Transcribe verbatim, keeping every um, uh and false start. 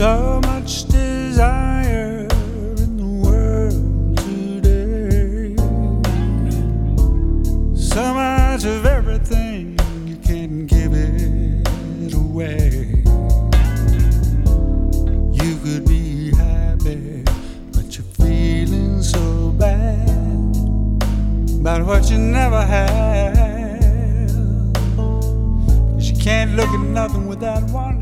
So much desire in the world today, so much of everything you can't give it away. You could be happy, but you're feeling so bad about what you never had, 'cause you can't look at nothing without wondering